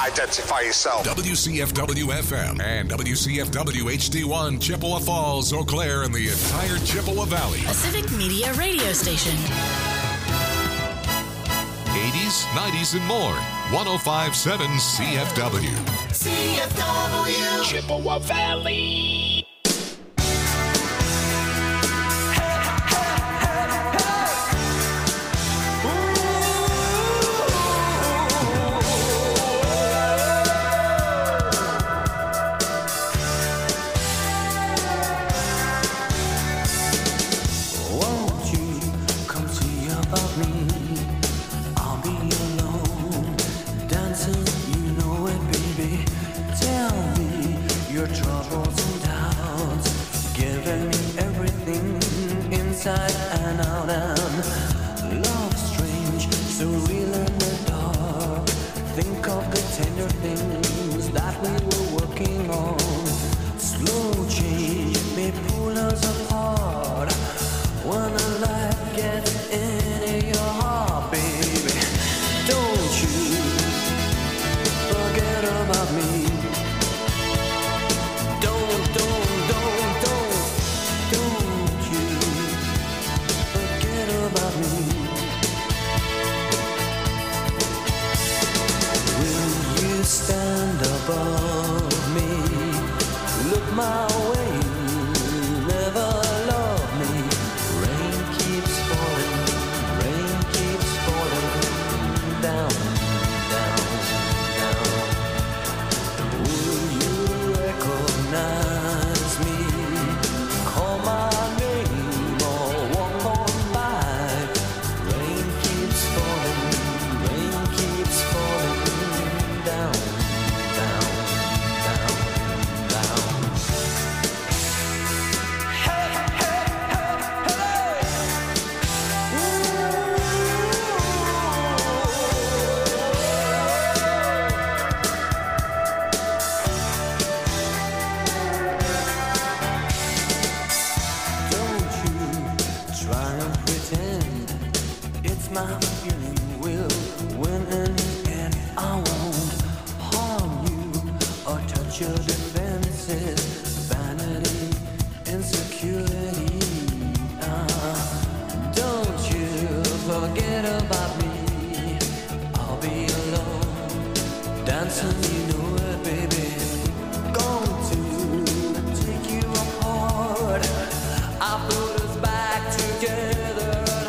Identify yourself. WCFW-FM and WCFW-HD1, Chippewa Falls, Eau Claire, and the entire Chippewa Valley. A civic media radio station. 80s, 90s, and more. 105.7 CFW. CFW. Chippewa Valley. Inside and out, and love strange, so real in the dark. Think of the tender things that we were working on. Slow change may pull us apart when a light gets into your heart, baby. Don't you forget about me. Stand above me, look my way, never love me. Rain keeps falling down, down, down. Will you recognize me? Call my name or walk on by. Rain keeps falling down. My feeling will win in the end. I won't harm you or touch your defenses. Vanity, insecurity. Don't you forget about me. I'll be alone, dancing, you know it, baby. Going to take you apart. I put us back together.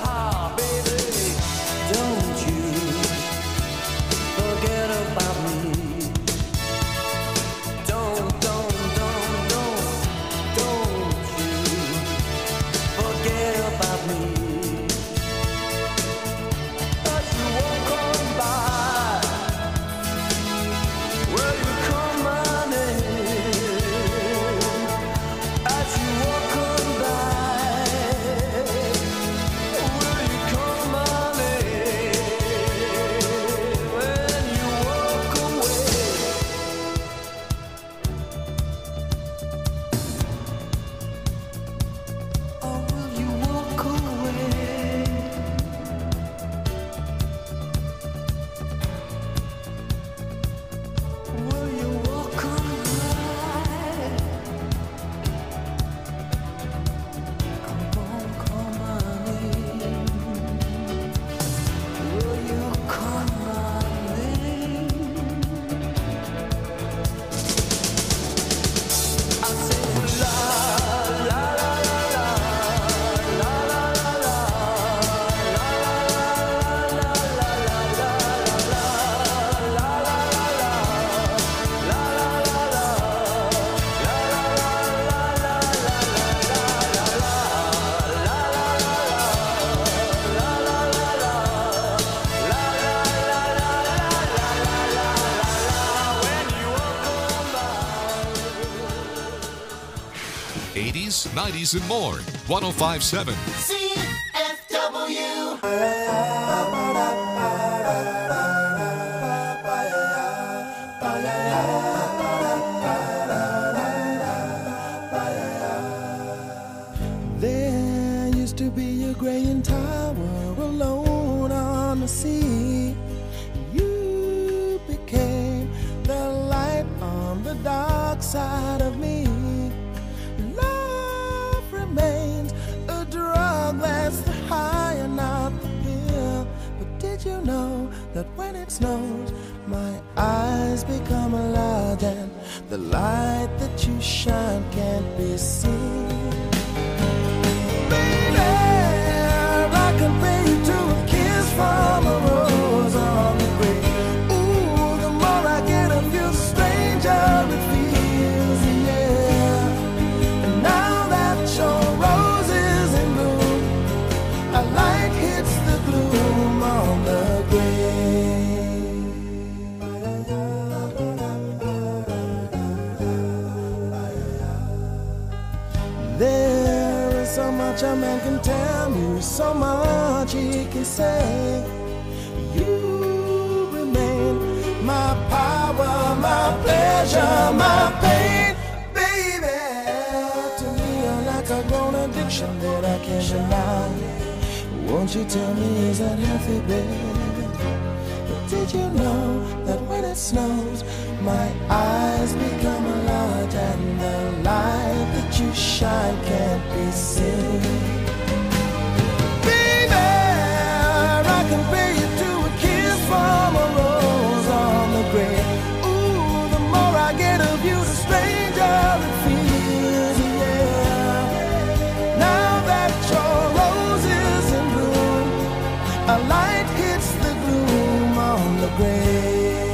'80s, '90s, and more. 105.7 CFW. There used to be a graying tower alone on the sea. You became inside of me. Love remains a drug that's the high and not the pill. But did you know that when it snows, my eyes become large and the light that you shine can't be seen? Baby, I compare you to a kiss from a rose on the grave. Ooh, the more I get of you, the stranger it feels, yeah. And now that your rose is in bloom, a light hits the gloom on the grave. There is so much a man can tell you, so much he can say. You remain my power, my pleasure, my pain. Baby, to me you're like a grown addiction that I can't deny. Won't you tell me, is that healthy, baby? But did you know that when it snows, my eyes become large and the light that you shine can't be seen? Baby, I compare you to a kiss from a rose on the grave. Ooh, the more I get of you, the stranger it feels, yeah. Now that your rose is in bloom, a light hits the gloom on the grave.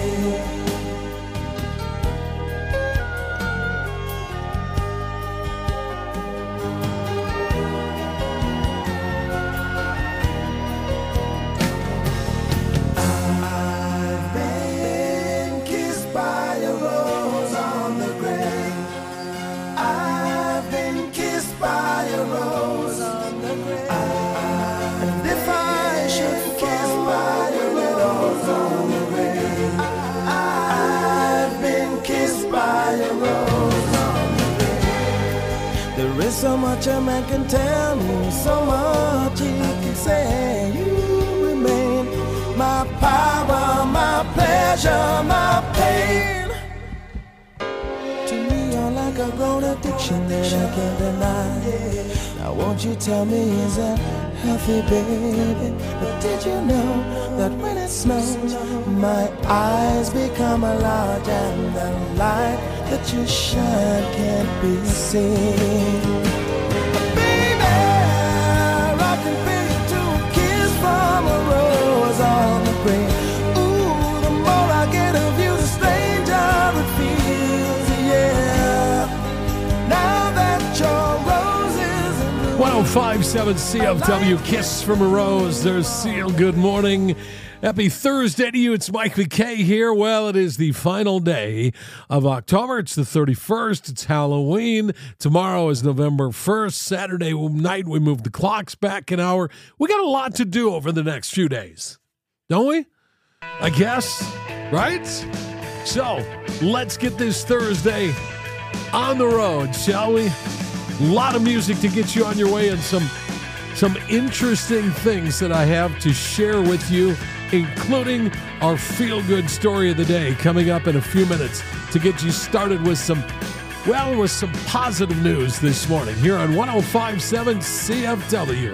There is so much a man can tell me, so much he can say. You remain my power, my pleasure, my pain. To me you're like a grown addiction that I can't deny. Now won't you tell me, is that healthy, baby? But did you know that when it snows, my eyes become large and the light that you shine can't be seen? Baby, I compare you to a kiss from a rose on the grave. Ooh, the more I get of you, the stranger it feels, yeah. Now that your rose is in bloom. 1057 CFW, Kiss from a Rose. There's Seal. Good morning. Happy Thursday to you. It's Mike McKay here. Well, it is the final day of October. It's the 31st. It's Halloween. Tomorrow is November 1st. Saturday night, we move the clocks back an hour. We got a lot to do over the next few days, don't we? I guess, right? So let's get this Thursday on the road, shall we? A lot of music to get you on your way and some interesting things that I have to share with you, including our feel-good story of the day coming up in a few minutes to get you started with some positive news this morning here on 105.7 CFW.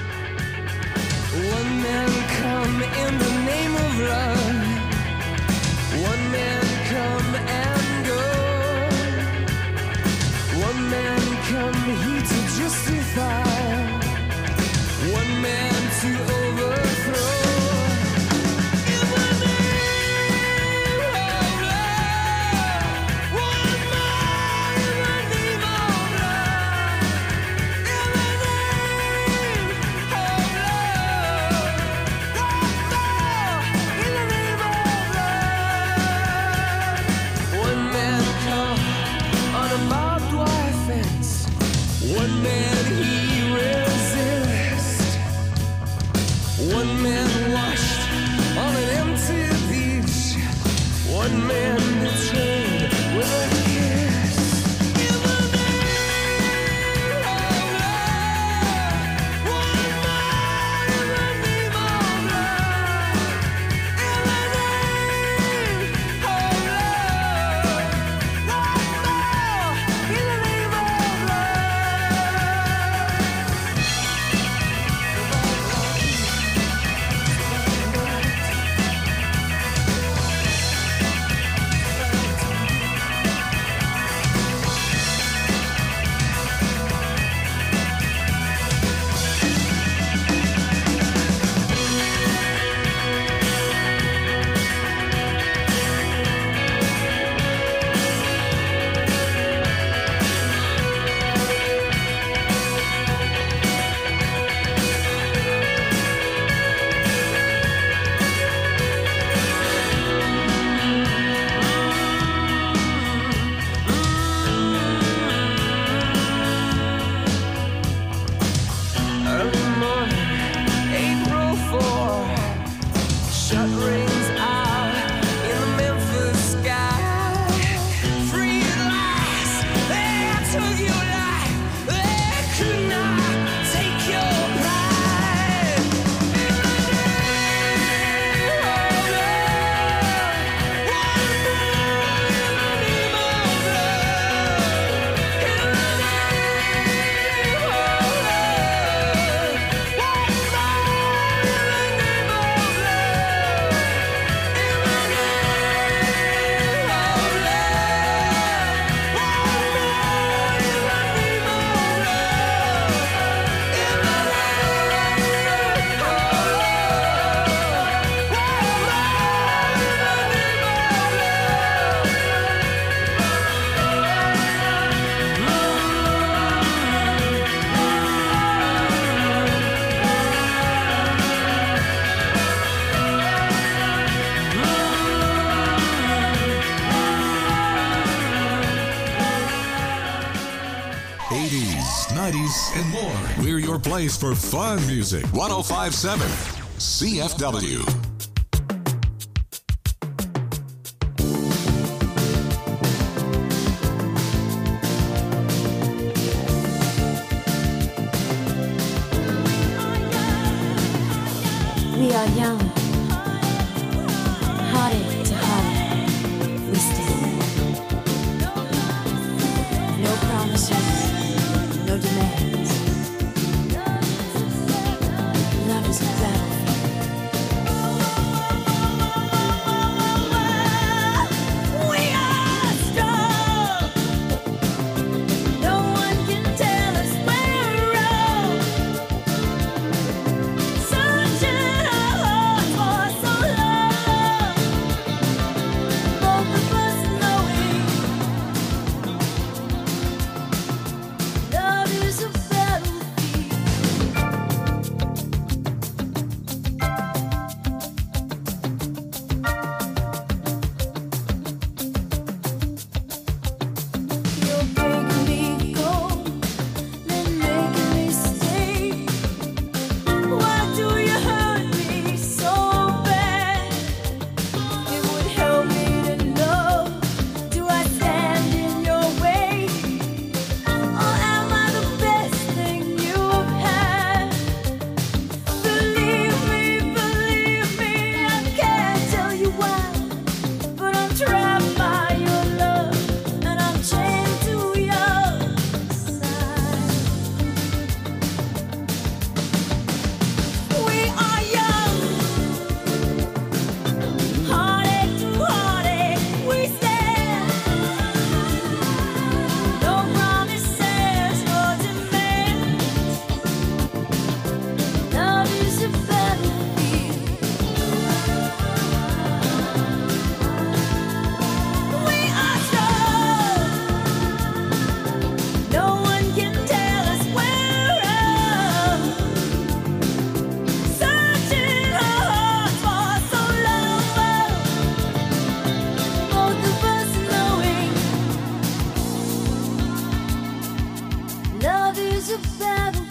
One man come in the name of love. One man come and go. One man come here to justify. One man to overthrow. In the name of love. One man in the name of love. In the name of love. One more in the name of love. One man come on a barbed wire fence. One man he one man washed on an empty beach. One man betrayed with a kiss. In the name of love. One man in the name of love. In the name of love. One man oldies, and more. We're your place for fun music. 105.7 CFW. We are young, heartache to heartache, we stand. No promises, no demands. Love is a battlefield. We are strong. No one can tell us we're wrong. Searching our hearts for so long. Both of us knowing love is a battlefield. You're breaking me cold, then making me stay. Why do you hurt me so bad? It would help me to know, do I stand in your way? Or am I the best thing you've had? Believe me, I can't tell you why, but I'm trapped by your love, and I'm chained to your side. We are young, heartache to heartache, we stand. No promises, no demands. Love is a battlefield. We are strong. No one can tell us we're wrong. Searching our hearts for so long. Both of us knowing love is a battlefield.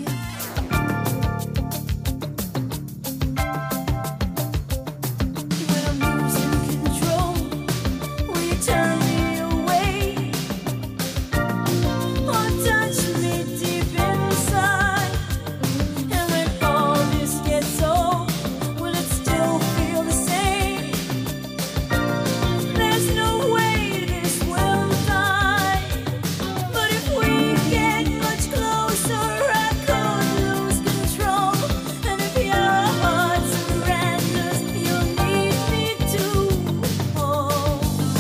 When I'm losing control, will you turn me away? Or touch me deep inside? And when all this gets old, will it still feel the same? There's no way this will die. But if we get much closer, I could lose control. And if your heart surrenders, you'll need me to hold.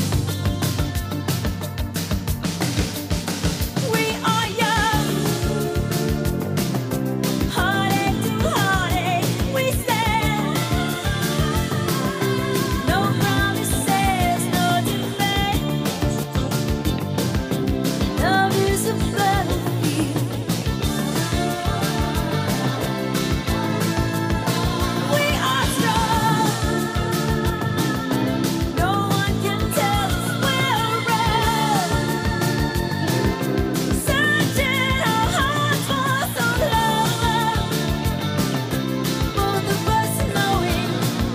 We are young, heartache to heartache, we stand. No promises, no demands. Love is a battlefield. We are strong. No one can tell us we're wrong. Searching our hearts for so long. Both of us knowing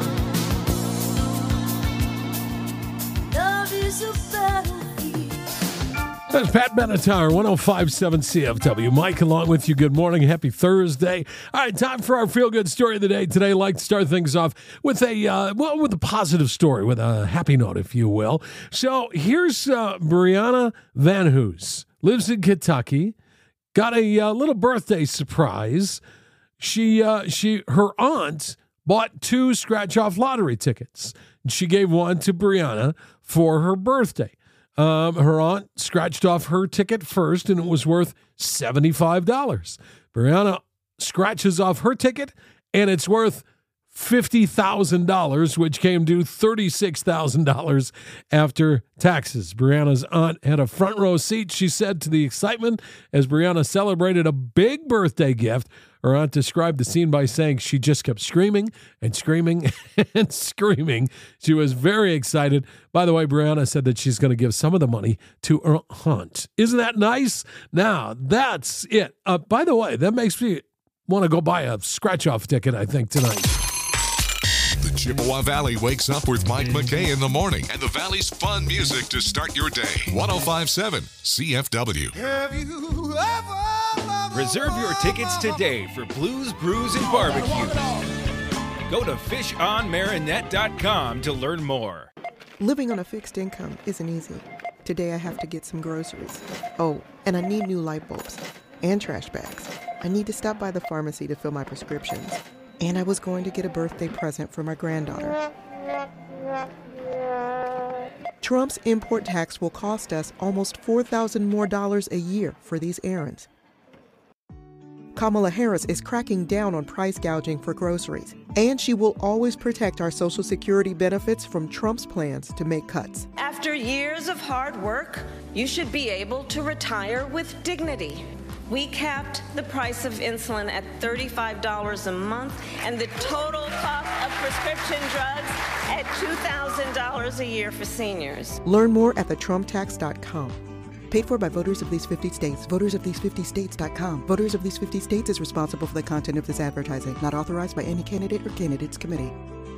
love is a battlefield. That's Pat Benatar, 105.7 CFW. Mike along with you. Good morning. Happy Thursday. All right, time for our feel-good story of the day. Today, I'd like to start things off with with a positive story, with a happy note, if you will. So here's Brianna Van Hoos. Lives in Kentucky. Got a little birthday surprise. Her aunt bought 2 scratch-off lottery tickets. She gave one to Brianna for her birthday. Her aunt scratched off her ticket first, and it was worth $75. Brianna scratches off her ticket, and it's worth $50,000, which came due $36,000 after taxes. Brianna's aunt had a front row seat, she said, to the excitement as Brianna celebrated a big birthday gift. Her aunt described the scene by saying she just kept screaming and screaming and screaming. She was very excited. By the way, Brianna said that she's going to give some of the money to her aunt. Isn't that nice? Now, that's it. By the way, that makes me want to go buy a scratch-off ticket, I think, tonight. The Chippewa Valley wakes up with Mike McKay in the morning and the Valley's fun music to start your day. 105.7 CFW. Have you ever Reserve your tickets today for Blues, Brews, and Barbecue. Go to fishonmarinette.com to learn more. Living on a fixed income isn't easy. Today I have to get some groceries. Oh, and I need new light bulbs and trash bags. I need to stop by the pharmacy to fill my prescriptions. And I was going to get a birthday present for my granddaughter. Trump's import tax will cost us almost $4,000 more a year for these errands. Kamala Harris is cracking down on price gouging for groceries, and she will always protect our Social Security benefits from Trump's plans to make cuts. After years of hard work, you should be able to retire with dignity. We capped the price of insulin at $35 a month and the total cost of prescription drugs at $2,000 a year for seniors. Learn more at thetrumptax.com. Paid for by voters of these 50 states. VotersOfThese50States.com. Voters of these 50 states is responsible for the content of this advertising. Not authorized by any candidate or candidates committee.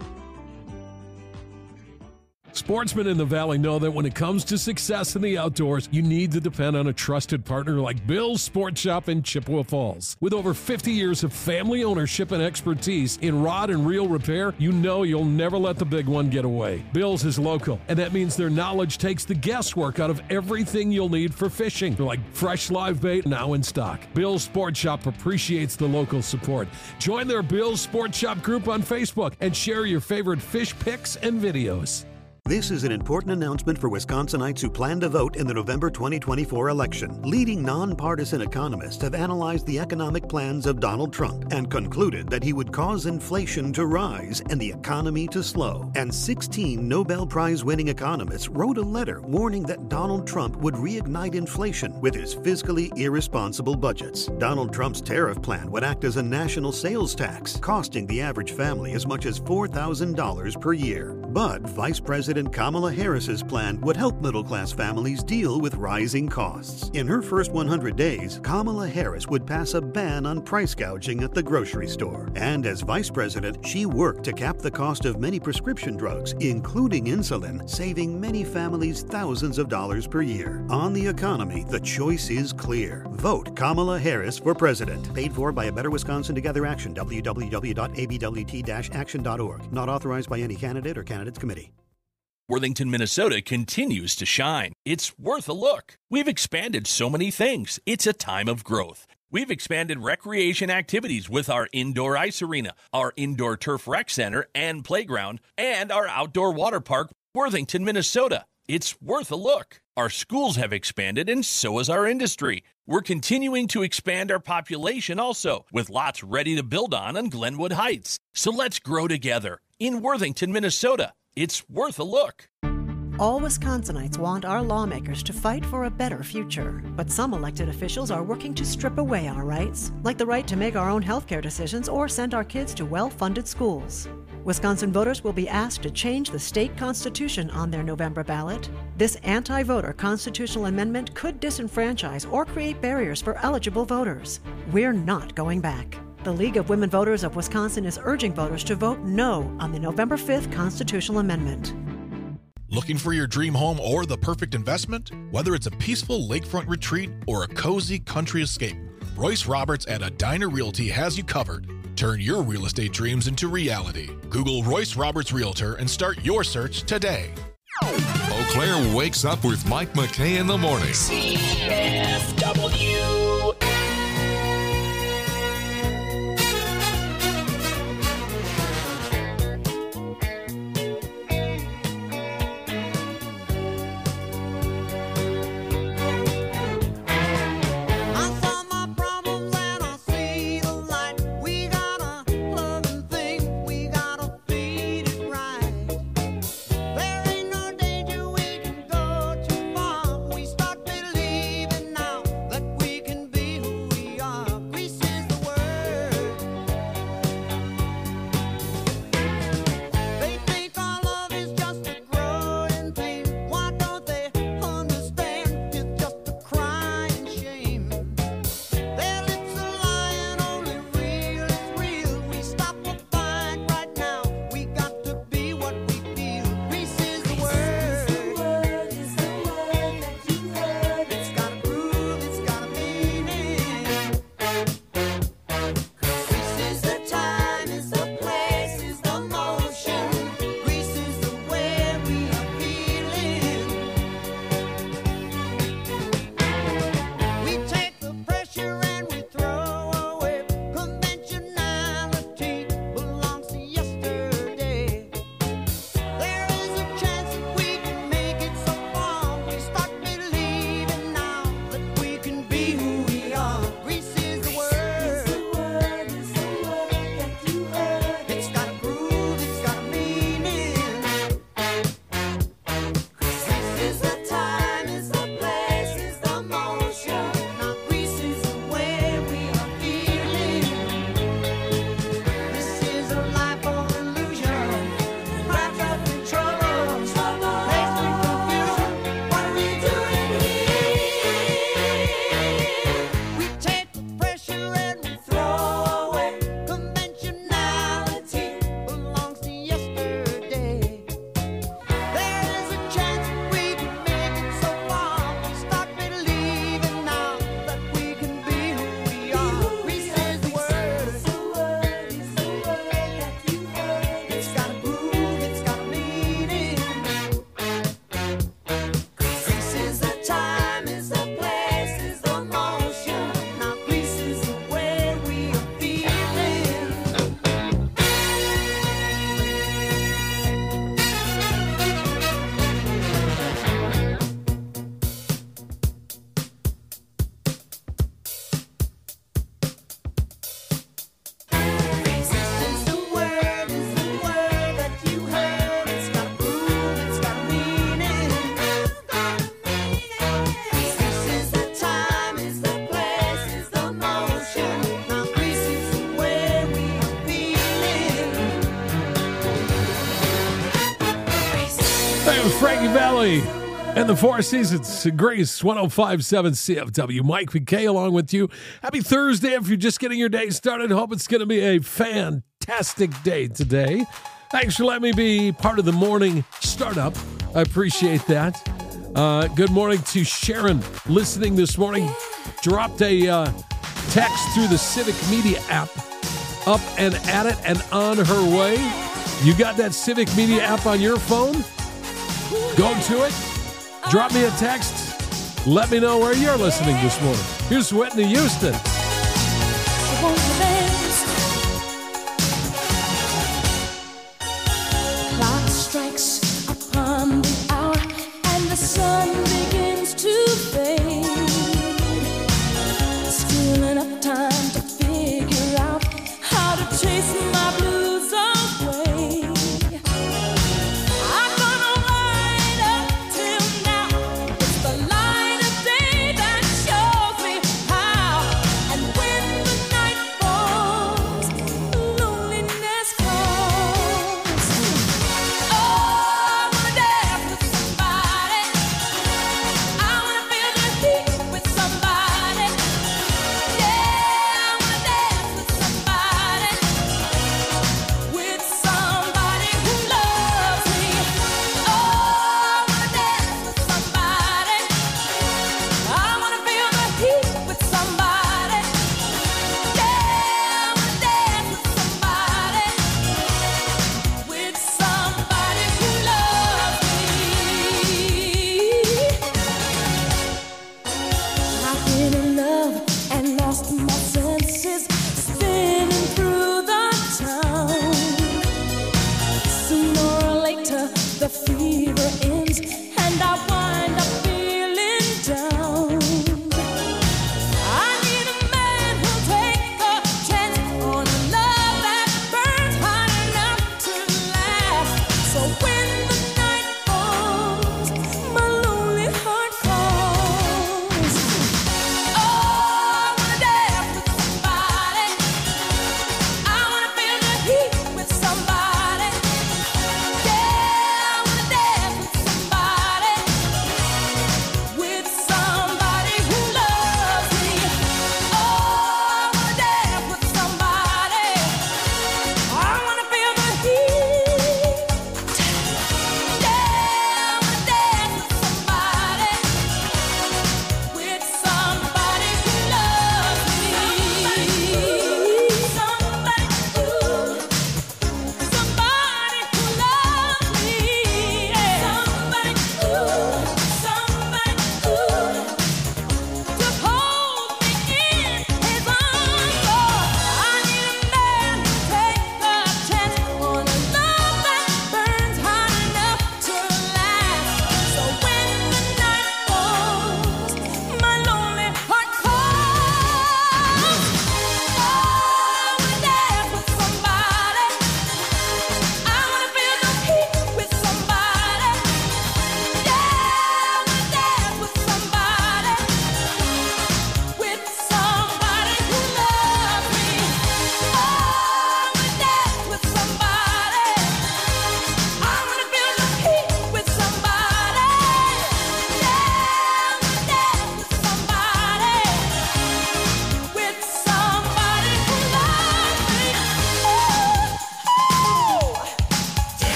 Sportsmen in the Valley know that when it comes to success in the outdoors, you need to depend on a trusted partner like Bill's Sport Shop in Chippewa Falls. With over 50 years of family ownership and expertise in rod and reel repair, you know you'll never let the big one get away. Bill's is local, and that means their knowledge takes the guesswork out of everything you'll need for fishing, like fresh live bait now in stock. Bill's Sport Shop appreciates the local support. Join their Bill's Sport Shop group on Facebook and share your favorite fish pics and videos. This is an important announcement for Wisconsinites who plan to vote in the November 2024 election. Leading nonpartisan economists have analyzed the economic plans of Donald Trump and concluded that he would cause inflation to rise and the economy to slow. And 16 Nobel Prize-winning economists wrote a letter warning that Donald Trump would reignite inflation with his fiscally irresponsible budgets. Donald Trump's tariff plan would act as a national sales tax, costing the average family as much as $4,000 per year. But Vice President Kamala Harris's plan would help middle-class families deal with rising costs. In her first 100 days, Kamala Harris would pass a ban on price gouging at the grocery store. And as vice president, she worked to cap the cost of many prescription drugs, including insulin, saving many families thousands of dollars per year. On the economy, the choice is clear. Vote Kamala Harris for president. Paid for by A Better Wisconsin Together Action, www.abwt-action.org. Not authorized by any candidate or candidates committee. Worthington, Minnesota continues to shine. It's worth a look. We've expanded so many things. It's a time of growth. We've expanded recreation activities with our indoor ice arena, our indoor turf rec center and playground, and our outdoor water park, Worthington, Minnesota. It's worth a look. Our schools have expanded, and so has our industry. We're continuing to expand our population also, with lots ready to build on Glenwood Heights. So let's grow together in Worthington, Minnesota. It's worth a look. All Wisconsinites want our lawmakers to fight for a better future. But some elected officials are working to strip away our rights, like the right to make our own healthcare decisions or send our kids to well-funded schools. Wisconsin voters will be asked to change the state constitution on their November ballot. This anti-voter constitutional amendment could disenfranchise or create barriers for eligible voters. We're not going back. The League of Women Voters of Wisconsin is urging voters to vote no on the November 5th constitutional amendment. Looking for your dream home or the perfect investment? Whether it's a peaceful lakefront retreat or a cozy country escape, Royce Roberts at Edina Realty has you covered. Turn your real estate dreams into reality. Google Royce Roberts Realtor and start your search today. Eau Claire wakes up with Mike McKay in the morning. CFW. We got a loving thing, we got Maggie Valley and the Four Seasons. Grace 105.7 CFW. Mike McKay along with you. Happy Thursday. If you're just getting your day started, hope it's going to be a fantastic day today. Thanks for letting me be part of the morning startup. I appreciate that. Good morning to Sharon listening this morning. Dropped a text through the Civic Media app. Up and at it and on her way. You got that Civic Media app on your phone? Go to it. Drop me a text. Let me know where you're listening this morning. Here's Whitney Houston. Clock strikes upon the hour and the sun begins to fade. Still enough time to figure out how to chase my blues away. I'm gonna ride up till now. It's the light of day that shows me how. And when the night falls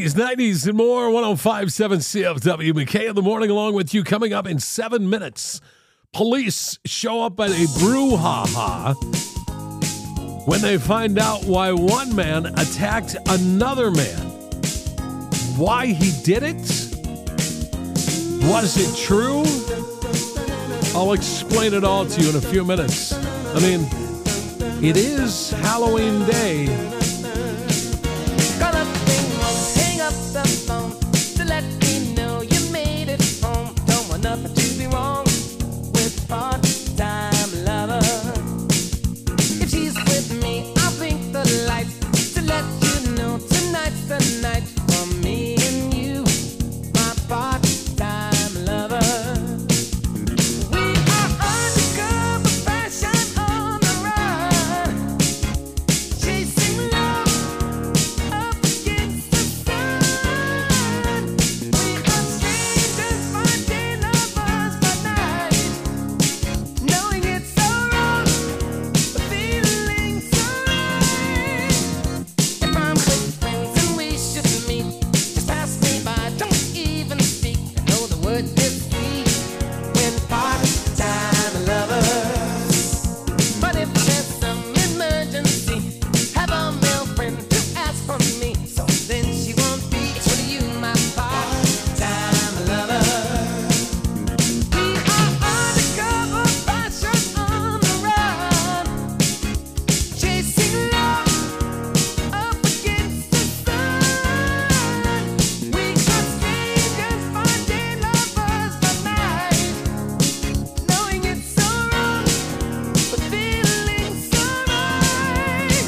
80s, 90s, and more. 105.7 CFW. McKay in the morning along with you. Coming up in 7 minutes. Police show up at a brouhaha when they find out why one man attacked another man. Why he did it? Was it true? I'll explain it all to you in a few minutes. I mean, it is Halloween Day. Call up hang up the phone to let me know you made it home. Don't want nothing to be wrong with part-time lover. If she's with me, I'll blink the lights to let you know tonight's the night for me and you, my part-time lover. We are undercover fashion on the run, chasing love up against the sun. We are strangers by day, lovers by night, knowing it's so wrong, but feeling so right. If I'm with friends and we should meet, just pass me by, don't even speak. I know the word is sweet when part-time lovers. But if there's some emergency, have a male friend to ask for me. So then she won't be for you, my part-time lover. We are undercover fashion on the run, chasing love up against the sun. We are strangers by day, lovers by night, knowing it's so wrong, but feeling so right.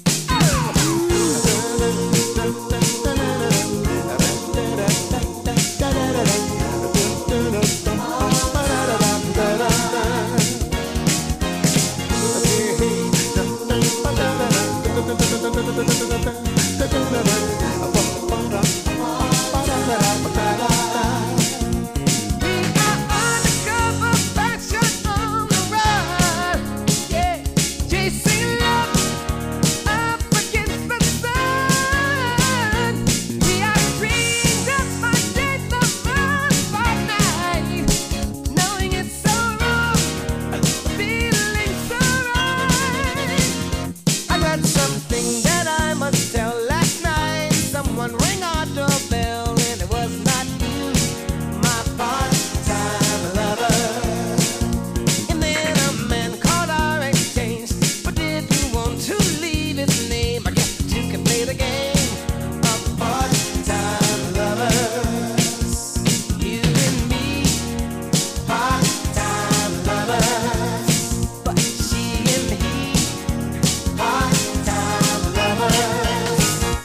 Undercover fashion on the run, yeah, chasing love up against the sun. We are strangers by day, lovers by night, knowing it's so wrong, feeling so right. I got something that I must tell. Last night, someone rang our doorbell, and it was not you, my part-time lover. And then a man called our exchange, but didn't want to leave his name. I guess that you can play the game of part-time lovers. You and me, part-time lovers. But she and he, part-time lovers.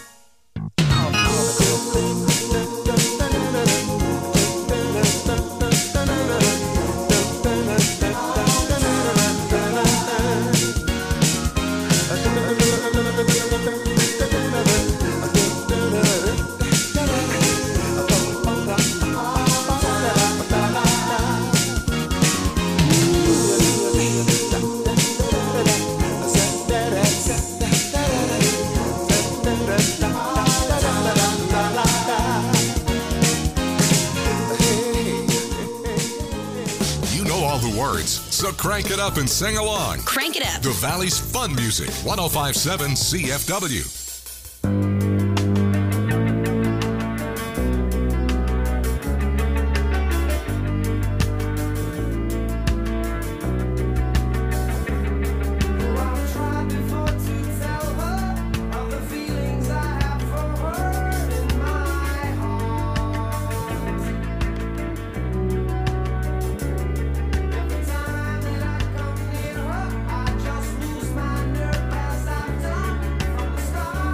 You know all the words, so crank it up and sing along. Crank it up. The Valley's fun music, 105.7 CFW. I just lose my nerve as I've done from the start.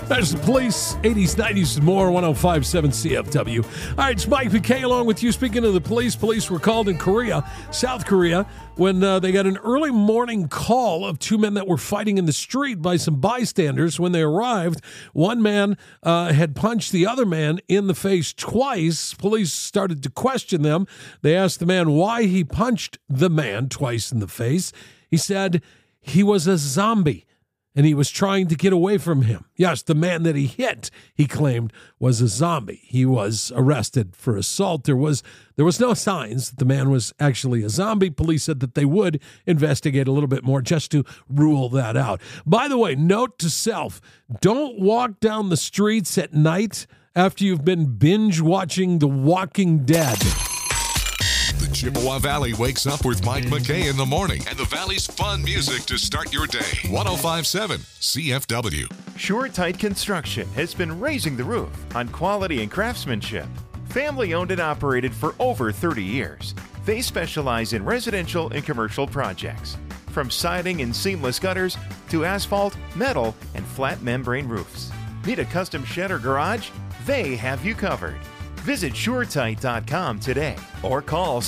There's the Police, 80s, 90s, and more, 105.7 CFW. All right, it's Mike McKay along with you. Speaking of the police were called in Korea, South Korea, when they got an early morning call of two men that were fighting in the street by some bystanders. When they arrived, one man had punched the other man in the face twice. Police started to question them. They asked the man why he punched the man twice in the face. He said he was a zombie and he was trying to get away from him. Yes, the man that he hit, he claimed, was a zombie. He was arrested for assault. There was no signs that the man was actually a zombie. Police said that they would investigate a little bit more just to rule that out. By the way, note to self, don't walk down the streets at night after you've been binge watching The Walking Dead. The Chippewa Valley wakes up with Mike McKay in the morning and the Valley's fun music to start your day. 105.7 CFW. SureTight Construction has been raising the roof on quality and craftsmanship. Family owned and operated for over 30 years. They specialize in residential and commercial projects. From siding and seamless gutters to asphalt, metal, and flat membrane roofs. Need a custom shed or garage? They have you covered. Visit SureTight.com today or call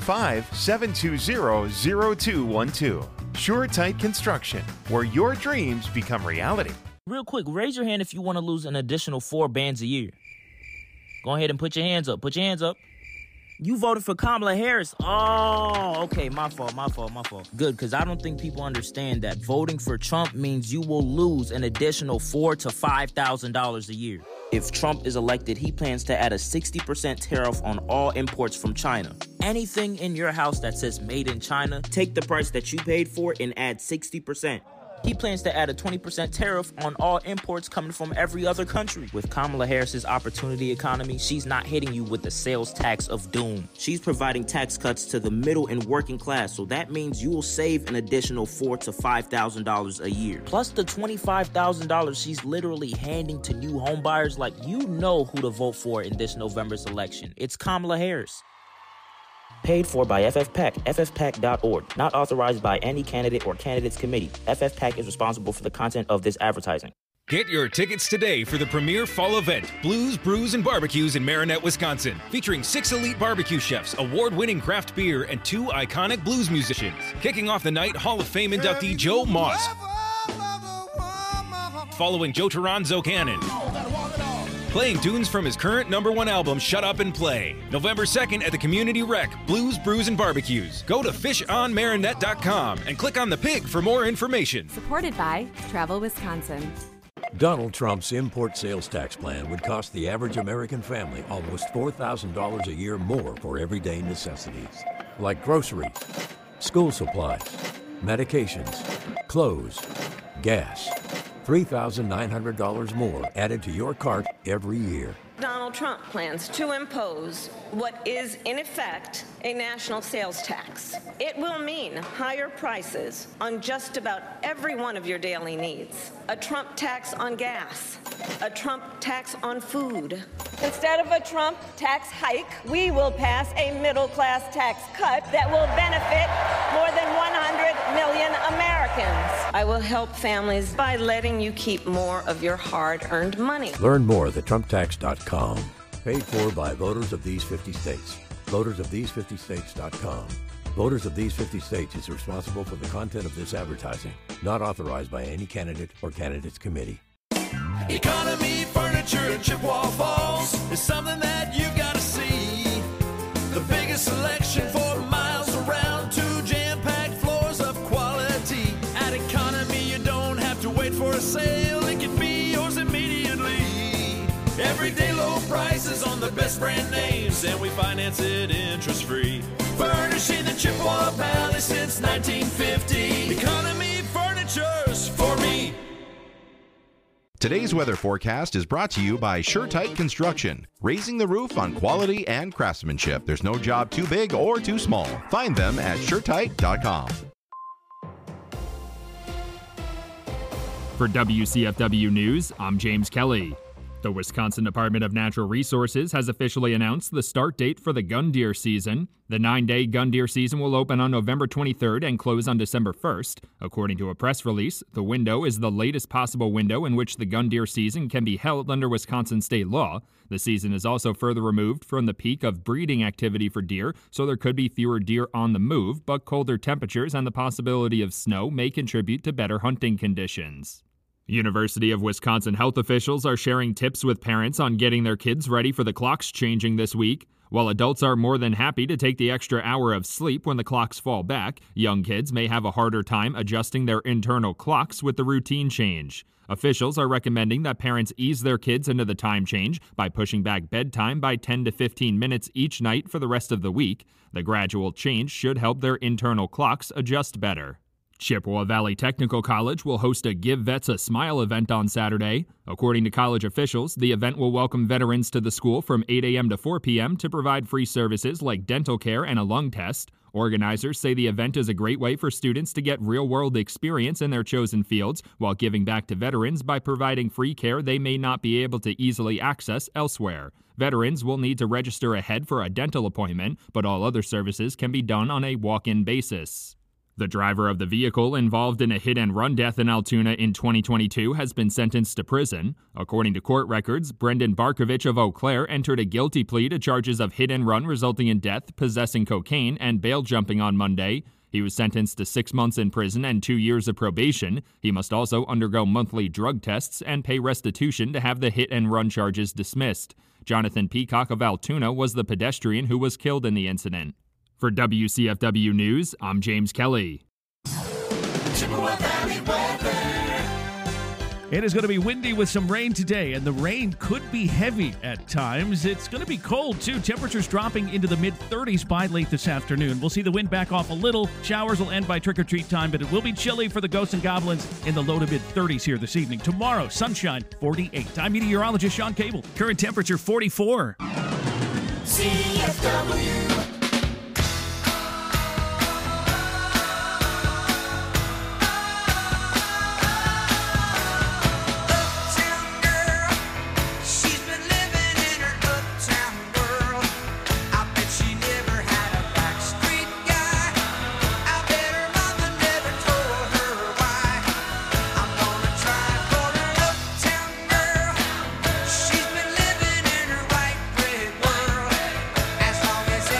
715-720-0212. SureTight Construction, where your dreams become reality. Real quick, raise your hand if you want to lose an additional 4 bands a year. Go ahead and put your hands up. Put your hands up. You voted for Kamala Harris. Oh, okay, my fault. Good, because I don't think people understand that voting for Trump means you will lose an additional $4,000 to $5,000 a year. If Trump is elected, he plans to add a 60% tariff on all imports from China. Anything in your house that says made in China, take the price that you paid for and add 60%. He plans to add a 20% tariff on all imports coming from every other country. With Kamala Harris's opportunity economy, she's not hitting you with the sales tax of doom. She's providing tax cuts to the middle and working class, so that means you will save an additional $4,000 to $5,000 a year. Plus the $25,000 she's literally handing to new homebuyers. Like, you know who to vote for in this November's election. It's Kamala Harris. Paid for by FFPAC, ffpac.org. Not authorized by any candidate or candidates committee. FFPAC is responsible for the content of this advertising. Get your tickets today for the premier fall event, Blues, Brews, and Barbecues in Marinette, Wisconsin. Featuring 6 elite barbecue chefs, award-winning craft beer, and 2 iconic blues musicians. Kicking off the night, Hall of Fame inductee Joe Moss. Following Joe Toronzo Cannon. Playing tunes from his current #1 album, Shut Up and Play. November 2nd at the Community Rec, Blues, Brews, and Barbecues. Go to fishonmarinette.com and click on the pig for more information. Supported by Travel Wisconsin. Donald Trump's import sales tax plan would cost the average American family almost $4,000 a year more for everyday necessities, like groceries, school supplies, medications, clothes, gas. $3,900 more added to your cart every year. Donald Trump plans to impose what is, in effect, a national sales tax. It will mean higher prices on just about every one of your daily needs. A Trump tax on gas, a Trump tax on food. Instead of a Trump tax hike, we will pass a middle-class tax cut that will benefit more than 100 million Americans. I will help families by letting you keep more of your hard-earned money. Learn more at thetrumptax.com. Paid for by voters of these 50 states. VotersOfThese50States.com. Voters of these 50 states is responsible for the content of this advertising. Not authorized by any candidate or candidates committee. Economy Furniture in Chippewa Falls is something that you gotta see. The biggest selection for miles around, 2 jam-packed floors of quality. At Economy, you don't have to wait for a sale. It can be yours immediately. Everyday low prices on the best brand names, and we finance it interest-free. Furnishing the Chippewa Valley since 1950. Economy Furniture's for me. Today's weather forecast is brought to you by SureTight Construction, raising the roof on quality and craftsmanship. There's no job too big or too small. Find them at SureTight.com. For WCFW News, I'm James Kelly. The Wisconsin Department of Natural Resources has officially announced the start date for the gun deer season. The 9-day gun deer season will open on November 23rd and close on December 1st. According to a press release, the window is the latest possible window in which the gun deer season can be held under Wisconsin state law. The season is also further removed from the peak of breeding activity for deer, so there could be fewer deer on the move, but colder temperatures and the possibility of snow may contribute to better hunting conditions. University of Wisconsin health officials are sharing tips with parents on getting their kids ready for the clocks changing this week. While adults are more than happy to take the extra hour of sleep when the clocks fall back, young kids may have a harder time adjusting their internal clocks with the routine change. Officials are recommending that parents ease their kids into the time change by pushing back bedtime by 10 to 15 minutes each night for the rest of the week. The gradual change should help their internal clocks adjust better. Chippewa Valley Technical College will host a Give Vets a Smile event on Saturday. According to college officials, the event will welcome veterans to the school from 8 a.m. to 4 p.m. to provide free services like dental care and a lung test. Organizers say the event is a great way for students to get real-world experience in their chosen fields while giving back to veterans by providing free care they may not be able to easily access elsewhere. Veterans will need to register ahead for a dental appointment, but all other services can be done on a walk-in basis. The driver of the vehicle involved in a hit-and-run death in Altoona in 2022 has been sentenced to prison. According to court records, Brendan Barkovich of Eau Claire entered a guilty plea to charges of hit-and-run resulting in death, possessing cocaine, and bail jumping on Monday. He was sentenced to 6 months in prison and 2 years of probation. He must also undergo monthly drug tests and pay restitution to have the hit-and-run charges dismissed. Jonathan Peacock of Altoona was the pedestrian who was killed in the incident. For WCFW News, I'm James Kelly. Chippewa Valley weather. It is going to be windy with some rain today, and the rain could be heavy at times. It's going to be cold, too. Temperatures dropping into the mid-30s by late this afternoon. We'll see the wind back off a little. Showers will end by trick-or-treat time, but it will be chilly for the ghosts and goblins in the low to mid-30s here this evening. Tomorrow, sunshine, 48. I'm meteorologist Sean Cable. Current temperature, 44. CFW. As long as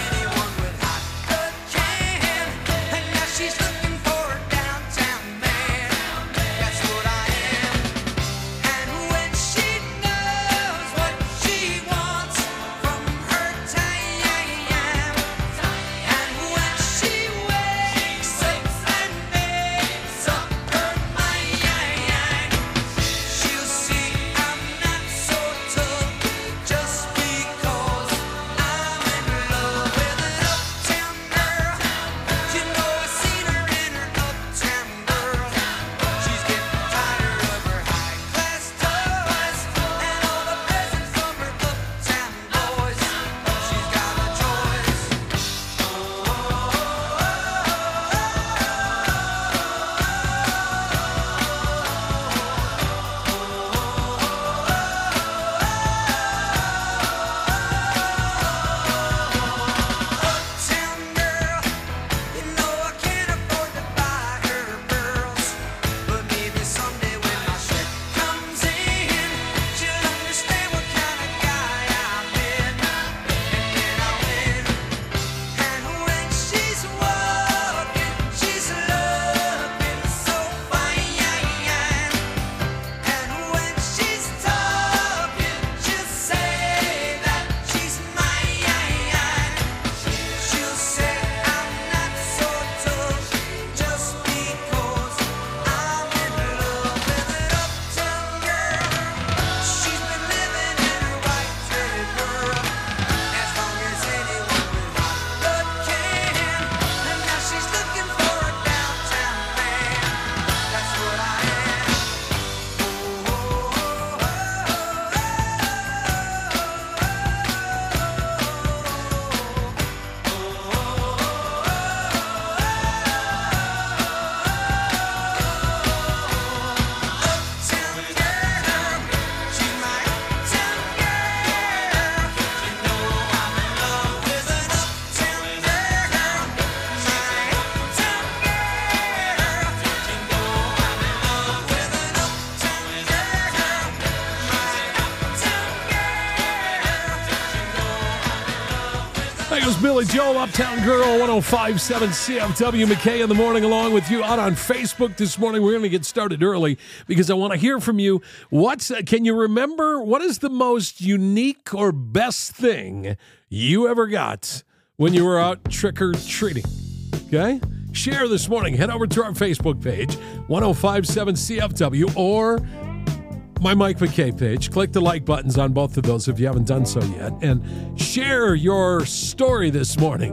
There's Billy Joel, Uptown Girl, 105.7 CFW. McKay in the morning along with you out on Facebook this morning. We're going to get started early because I want to hear from you. Can you remember what is the most unique or best thing you ever got when you were out trick-or-treating? Okay? Share this morning. Head over to our Facebook page, 105.7 CFW, or my Mike McKay page. Click the like buttons on both of those if you haven't done so yet, and share your story this morning.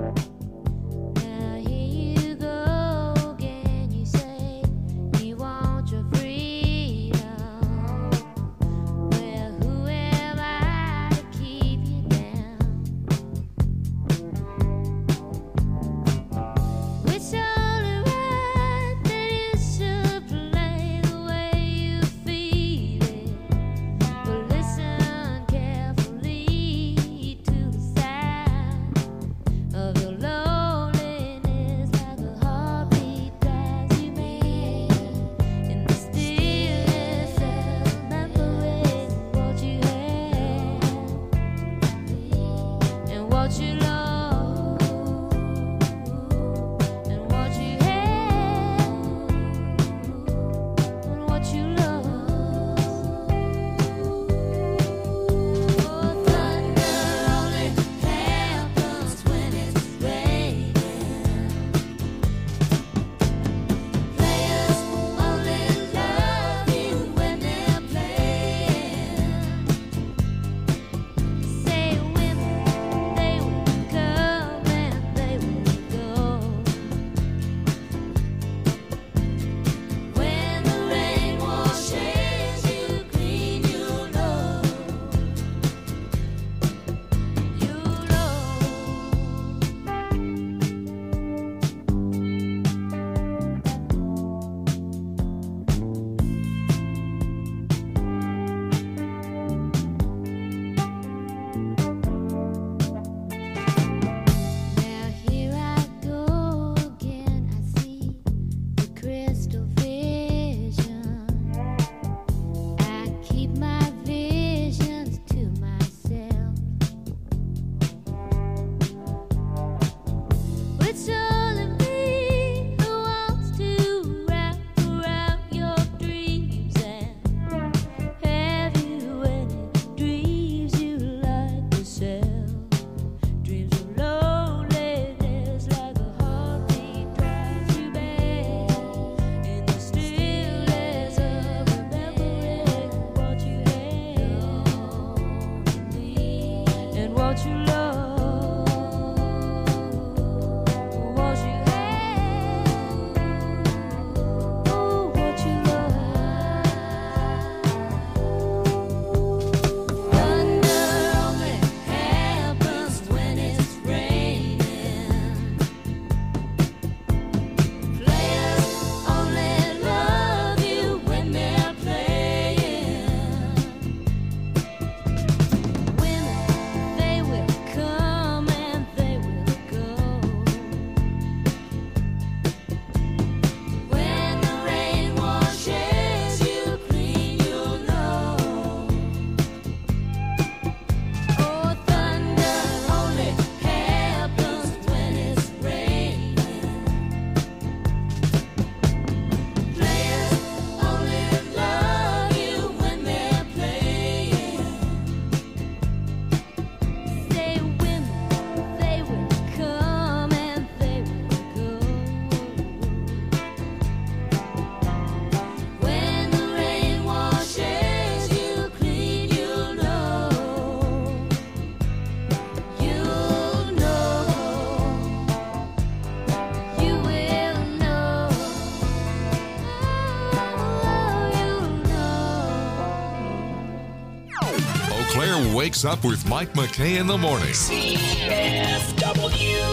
Claire wakes up with Mike McKay in the morning. CFW.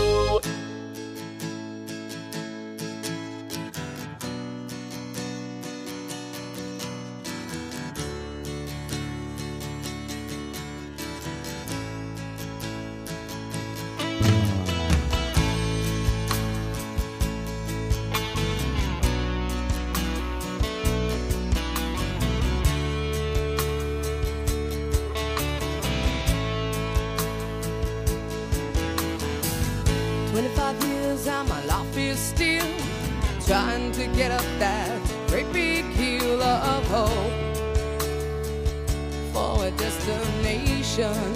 years and my life is still trying to get up that great big hill of hope for a destination.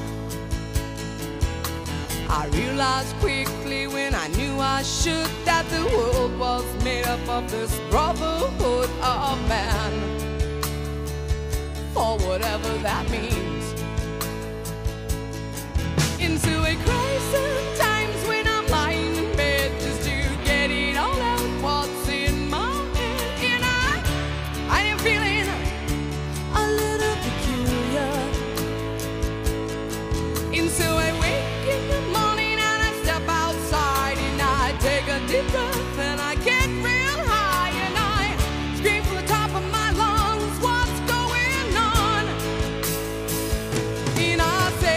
I realized quickly when I knew I should that the world was made up of this brotherhood of man, for whatever that means. Into a crisis times when I'm lying in bed just to get it all out what's in my head. And I am feeling a little peculiar. And so I wake in the morning and I step outside and I take a deep breath and I get real high and I scream from the top of my lungs, what's going on? And I say,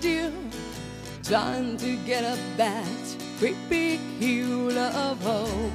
trying to get up that great big hill of hope